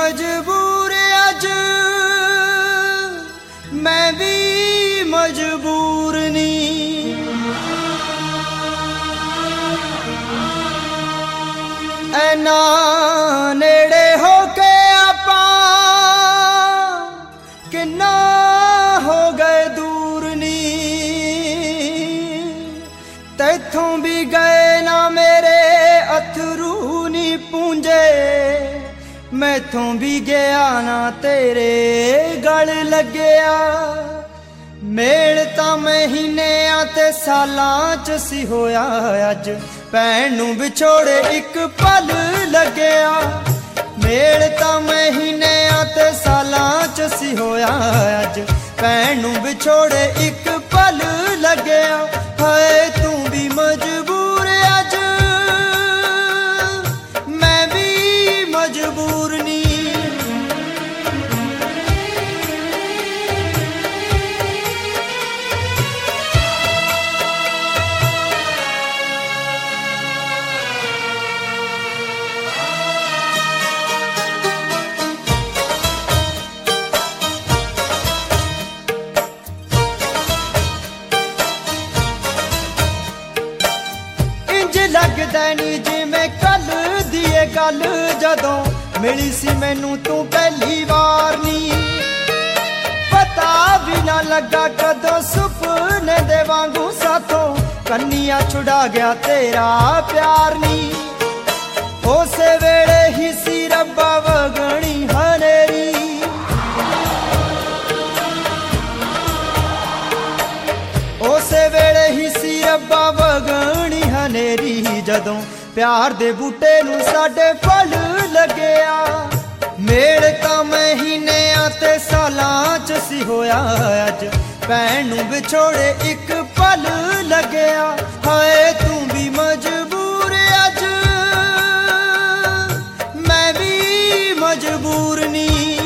मजबूर अज मैं भी मजबूर नी ऐना नेड़े हो के आपा किन्ना हो गए दूर नी तैथों भी गए ना मेरे अथरू नी पूंजे मैथों भी गया ना तेरे गल लगया मेल तां महीने ते सालां च सी होया अज भैन नूं विछोड़े एक पल लगया मेल तां महीने ते सालां च सी होया अज भैन नूं विछोड़े एक पल लगया हाय तू भी मजबूर अज मैं भी मजबूर नी लगदा नी जिवें कल दी गल जदों मिली सी मैनू तू पहली बार नी पता भी ना लगा कदों सुपने दे वांगू साथों कन्निया छुड़ा गया तेरा प्यार नी उसे वेले ही सी रब्बा वगणी हनेरी उसे वेले ही सी रब्बा वगणी हनेरी जदों प्यार दे बूटे नूं साडे फल लगया मेल तां महीने ते सालां च सी होया अज भैन नूं विछोड़े एक पल लगया हाय तू भी मजबूर अज मैं भी मजबूर नी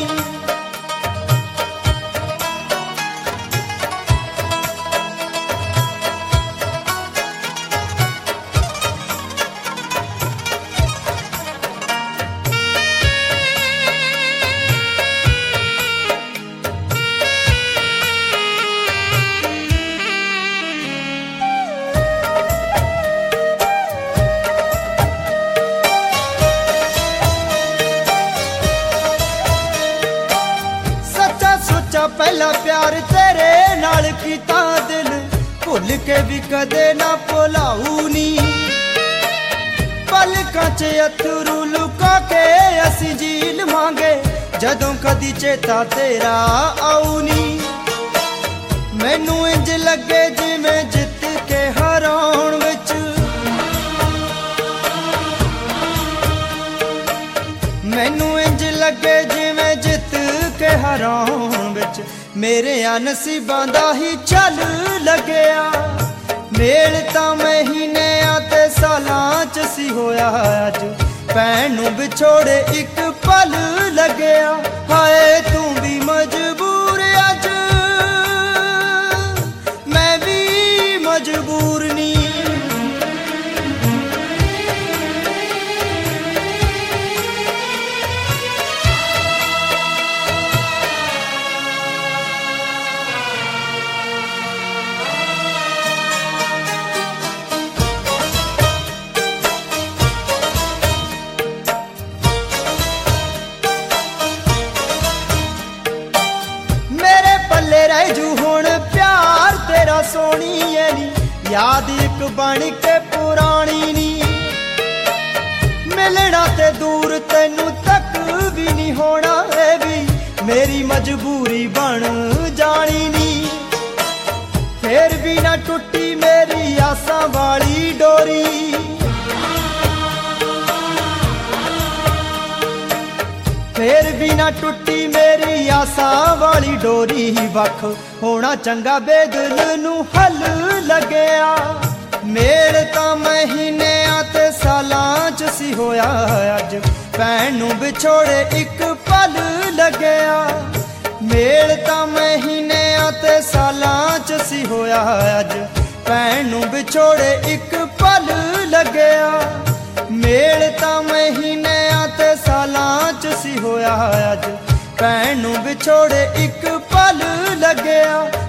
पहला प्यार तेरे नाल कीता दिल भुल के भी कदे ना भुलाऊ नी पलकां च अथरू लुका के असी झील मांगे जदों कदी चेता तेरा आऊ नी मैनू इंज लगे जिवें जित के हराउण विच मैनू इंज लगे जिवें जित के हराउण विच मेरे नसीबां दा ही चल लगया मेल तां महीने ते सालां च सी होया अज भैन नूं विछोड़े एक पल लगया हाय तू भी मजबूर अज मैं भी मजबूर नी जू हुण प्यार तेरा सोनी है नी याद एक बन के पुरानी नी मिलना ते दूर तेनू तक भी नहीं होना है भी मेरी मजबूरी बन जानी नी फिर भी ना टुटी मेरी आसां वाली डोरी फिर भी ना टुटी मेरी आसां वाली डोरी वख होना चंगा बेदल नूं हल लगया मेल तां महीने ते सालां च सी होया अज भैन नूं विछोड़े एक पल लगया मेल तां महीने ते सालां च सी होया अज भैन नूं विछोड़े एक पल लगया मेल तां महीने ते सालां च ਸੀ ਹੋਇਆ ਅੱਜ ਭੈਣ ਨੂੰ ਵਿਛੋੜੇ ਇੱਕ ਪਲ ਲੱਗਿਆ।